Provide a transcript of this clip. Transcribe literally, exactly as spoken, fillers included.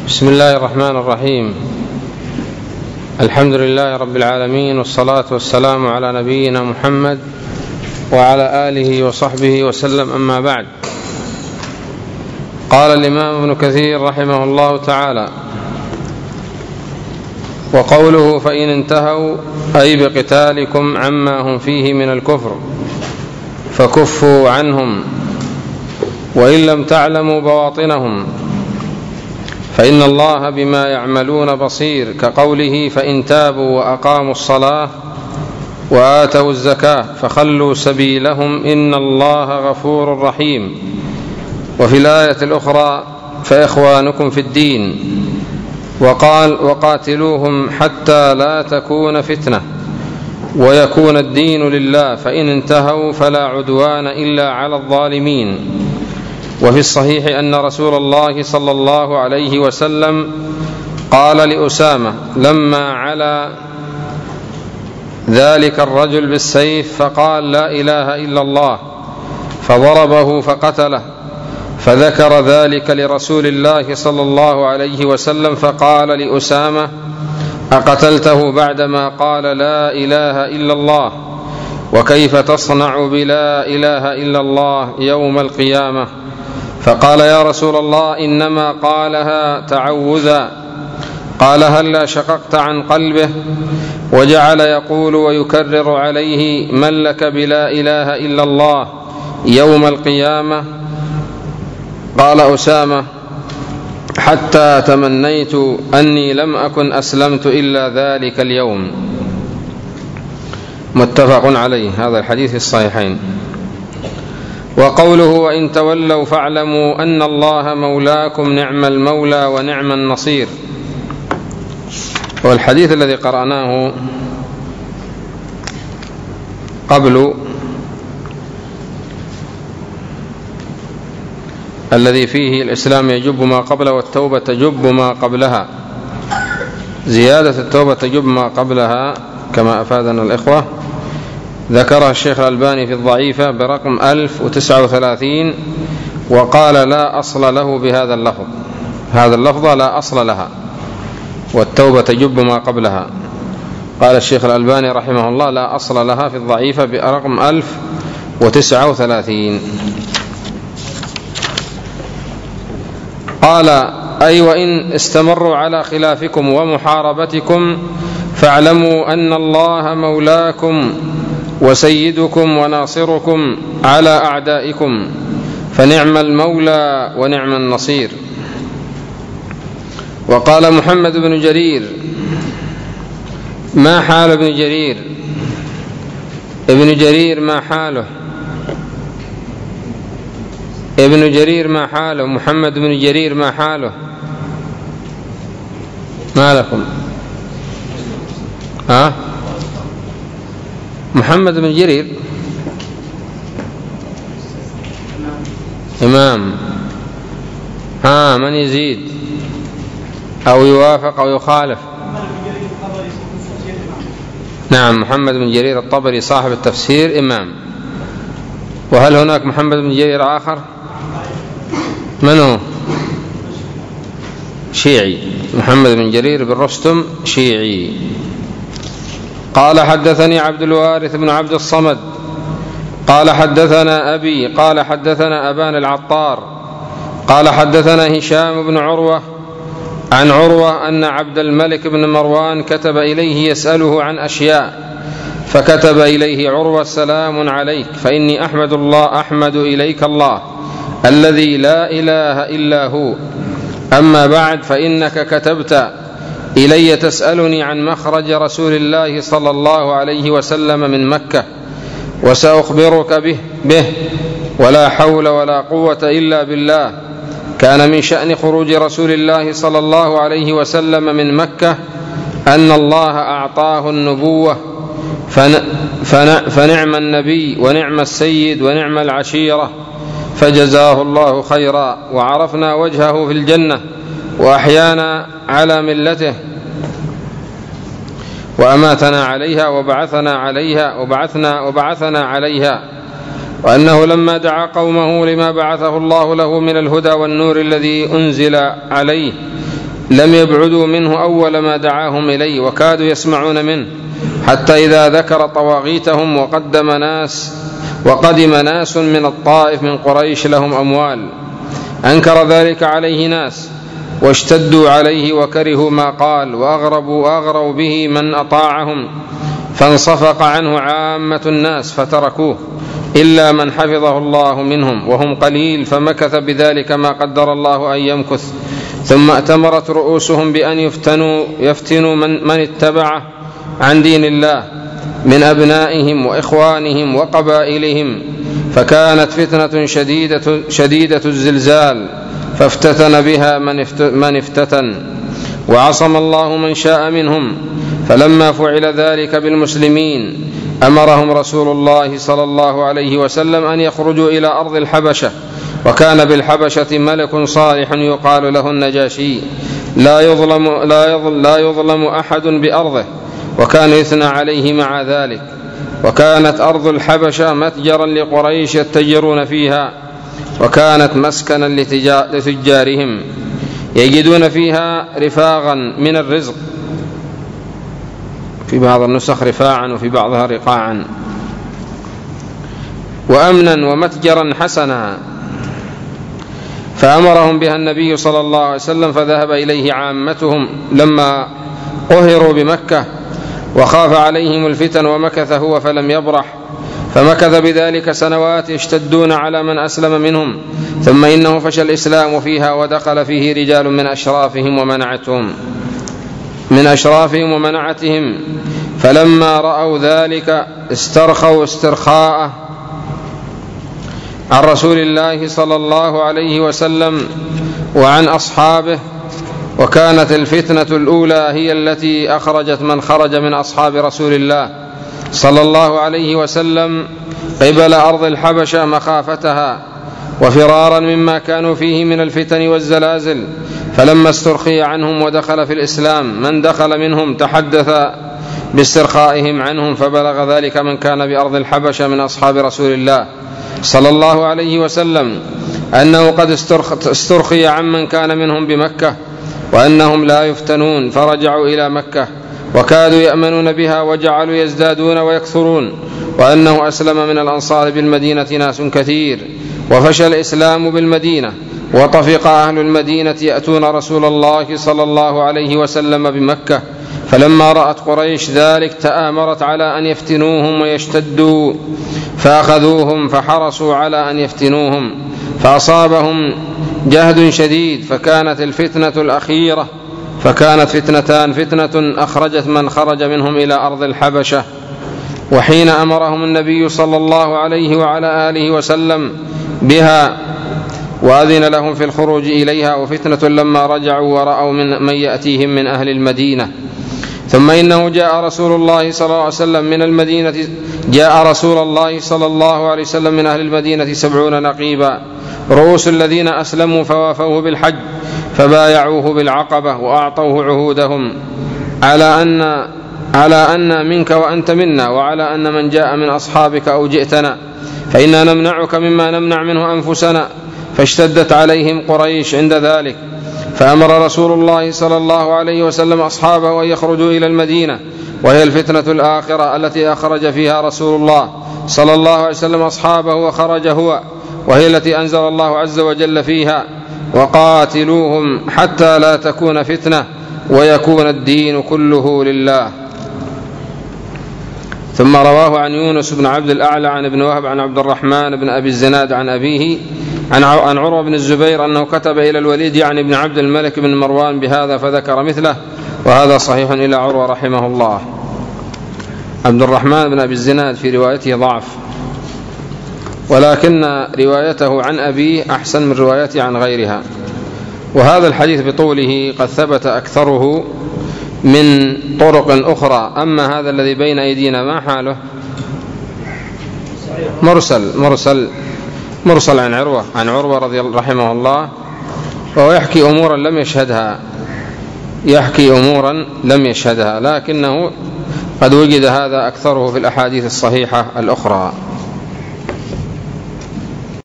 بسم الله الرحمن الرحيم. الحمد لله رب العالمين، والصلاة والسلام على نبينا محمد وعلى آله وصحبه وسلم، أما بعد. قال الإمام ابن كثير رحمه الله تعالى: وقوله فإن انتهوا أي بقتالكم عما هم فيه من الكفر فكفوا عنهم، وإن لم تعلموا بواطنهم فإن الله بما يعملون بصير، كقوله فإن تابوا وأقاموا الصلاة وآتوا الزكاة فخلوا سبيلهم إن الله غفور رحيم. وفي الآية الأخرى فإخوانكم في الدين، وقال وقاتلوهم حتى لا تكون فتنة ويكون الدين لله، فإن انتهوا فلا عدوان إلا على الظالمين. وفي الصحيح أن رسول الله صلى الله عليه وسلم قال لأسامة لما علا ذلك الرجل بالسيف فقال لا إله إلا الله، فضربه فقتله، فذكر ذلك لرسول الله صلى الله عليه وسلم فقال لأسامة أقتلته بعدما قال لا إله إلا الله؟ وكيف تصنع بلا إله إلا الله يوم القيامة؟ فقال يا رسول الله إنما قالها تعوذا. قال هلا شققت عن قلبه؟ وجعل يقول ويكرر عليه من لك بلا إله إلا الله يوم القيامة؟ قال أسامة حتى تمنيت أني لم أكن أسلمت إلا ذلك اليوم. متفق عليه، هذا الحديث في الصحيحين. وقوله وإن تولوا فاعلموا أن الله مولاكم نعم المولى ونعم النصير. والحديث الذي قرأناه قبل الذي فيه الإسلام يجب ما قبله والتوبة تجب ما قبلها، زيادة التوبة تجب ما قبلها كما أفادنا الإخوة، ذكرها الشيخ الألباني في الضعيفة برقم ألف وتسعة وثلاثين، وقال لا أصل له بهذا اللفظ، هذا اللفظ لا أصل لها، والتوبة تجب ما قبلها. قال الشيخ الألباني رحمه الله لا أصل لها في الضعيفة برقم ألف وتسعة وثلاثين. قال أي وإن استمروا على خلافكم ومحاربتكم فاعلموا أن الله مولاكم وسيدكم وناصركم على أعدائكم، فنعم المولى ونعم النصير. وقال محمد بن جرير ما حال ابن جرير؟ ابن جرير ما حاله؟ ابن جرير ما حاله؟ محمد بن جرير ما حاله؟ ما لكم؟ ها؟ محمد بن جرير إمام، ها من يزيد أو يوافق أو يخالف؟ نعم، محمد بن جرير الطبري صاحب التفسير إمام. وهل هناك محمد بن جرير آخر؟ من هو؟ شيعي، محمد بن جرير بن رستم شيعي. قال حدثني عبد الوارث بن عبد الصمد قال حدثنا أبي قال حدثنا أبان العطار قال حدثنا هشام بن عروة عن عروة أن عبد الملك بن مروان كتب إليه يسأله عن أشياء، فكتب إليه عروة سلام عليك فإني أحمد الله أحمد إليك الله الذي لا إله إلا هو، أما بعد فإنك كتبت إلي تسألني عن مخرج رسول الله صلى الله عليه وسلم من مكة، وسأخبرك به, به ولا حول ولا قوة إلا بالله. كان من شأن خروج رسول الله صلى الله عليه وسلم من مكة أن الله أعطاه النبوة، فنعم النبي ونعم السيد ونعم العشيرة، فجزاه الله خيرا، وعرفنا وجهه في الجنة، وأحيانا على ملته، وأماتنا عليها وبعثنا عليها وبعثنا وبعثنا عليها، وأنه لما دعا قومه لما بعثه الله له من الهدى والنور الذي أنزل عليه لم يبعدوا منه أول ما دعاهم إليه، وكادوا يسمعون منه، حتى إذا ذكر طواغيتهم وقدم ناس وقدم ناس من الطائف من قريش لهم أموال، أنكر ذلك عليه ناس واشتدوا عليه وكرهوا ما قال، وأغربوا وأغروا به من أطاعهم، فانصفق عنه عامة الناس فتركوه إلا من حفظه الله منهم، وهم قليل، فمكث بذلك ما قدر الله أن يمكث. ثم ائتمرت رؤوسهم بأن يفتنوا, يفتنوا من, من اتبعه عن دين الله من أبنائهم وإخوانهم وقبائلهم، فكانت فتنة شديدة, شديدة الزلزال، فافتتن بها من افتتن، وعصم الله من شاء منهم. فلما فعل ذلك بالمسلمين أمرهم رسول الله صلى الله عليه وسلم أن يخرجوا إلى أرض الحبشة، وكان بالحبشة ملك صالح يقال له النجاشي، لا يظلم, لا يظلم, لا يظلم أحد بأرضه، وكان يثنى عليه مع ذلك. وكانت أرض الحبشة متجرا لقريش يتجرون فيها، وكانت مسكنا لتجارهم يجدون فيها رفاغا من الرزق، في بعض النسخ رفاعا وفي بعضها رقاعا، وأمنا ومتجرا حسنا، فأمرهم بها النبي صلى الله عليه وسلم، فذهب إليه عامتهم لما قهروا بمكة، وخاف عليهم الفتن، ومكث هو فلم يبرح، فمكث بذلك سنوات يشتدون على من أسلم منهم. ثم إنه فشى الإسلام فيها، ودخل فيه رجال من أشرافهم ومنعتهم من أشرافهم ومنعتهم، فلما رأوا ذلك استرخوا استرخاءه عن رسول الله صلى الله عليه وسلم وعن أصحابه. وكانت الفتنة الأولى هي التي أخرجت من خرج من أصحاب رسول الله صلى الله عليه وسلم قبل أرض الحبشة مخافتها وفرارا مما كانوا فيه من الفتن والزلازل. فلما استرخي عنهم ودخل في الإسلام من دخل منهم تحدث باسترخائهم عنهم، فبلغ ذلك من كان بأرض الحبشة من أصحاب رسول الله صلى الله عليه وسلم أنه قد استرخي عمن كان منهم بمكة، وأنهم لا يفتنون، فرجعوا إلى مكة وكادوا يأمنون بها، وجعلوا يزدادون ويكثرون، وأنه أسلم من الأنصار بالمدينة ناس كثير، وفشى الإسلام بالمدينة، وطفق أهل المدينة يأتون رسول الله صلى الله عليه وسلم بمكة. فلما رأت قريش ذلك تآمرت على أن يفتنوهم ويشتدوا، فأخذوهم فحرصوا على أن يفتنوهم، فأصابهم جهد شديد، فكانت الفتنة الأخيرة فكانت فتنتان: فتنة أخرجت من خرج منهم إلى أرض الحبشة، وحين أمرهم النبي صلى الله عليه وعلى آله وسلم بها وأذن لهم في الخروج إليها، وفتنة لما رجعوا ورأوا من, من يأتيهم من أهل المدينة. ثم إنه جاء رسول الله صلى الله عليه وسلم من المدينة جاء رسول الله صلى الله عليه وسلم من أهل المدينة سبعون نقيبا، رؤوس الذين أسلموا فوافوه بالحج، فبايعوه بالعقبة وأعطوه عهودهم على أن على أن منك وأنت منا، وعلى أن من جاء من أصحابك أو جئتنا فإنا نمنعك مما نمنع منه أنفسنا. فاشتدت عليهم قريش عند ذلك، فأمر رسول الله صلى الله عليه وسلم أصحابه أن يخرجوا إلى المدينة، وهي الفتنة الآخرة التي أخرج فيها رسول الله صلى الله عليه وسلم أصحابه وخرج هو، وهي التي أنزل الله عز وجل فيها: وقاتلوهم حتى لا تكون فتنة ويكون الدين كله لله. ثم رواه عن يونس بن عبد الأعلى عن ابن وهب عن عبد الرحمن بن أبي الزناد عن أبيه عن عروة بن الزبير أنه كتب إلى الوليد يعني ابن عبد الملك بن مروان بهذا فذكر مثله، وهذا صحيح إلى عروة رحمه الله. عبد الرحمن بن أبي الزناد في روايته ضعف، ولكن روايته عن أبيه أحسن من روايته عن غيرها. وهذا الحديث بطوله قد ثبت أكثره من طرق أخرى، أما هذا الذي بين أيدينا ما حاله؟ مرسل مرسل مرسل عن عروة عن عروة رضي الله رحمه الله، وهو يحكي أمورا لم يشهدها يحكي أمورا لم يشهدها لكنه قد وجد هذا أكثره في الأحاديث الصحيحة الأخرى.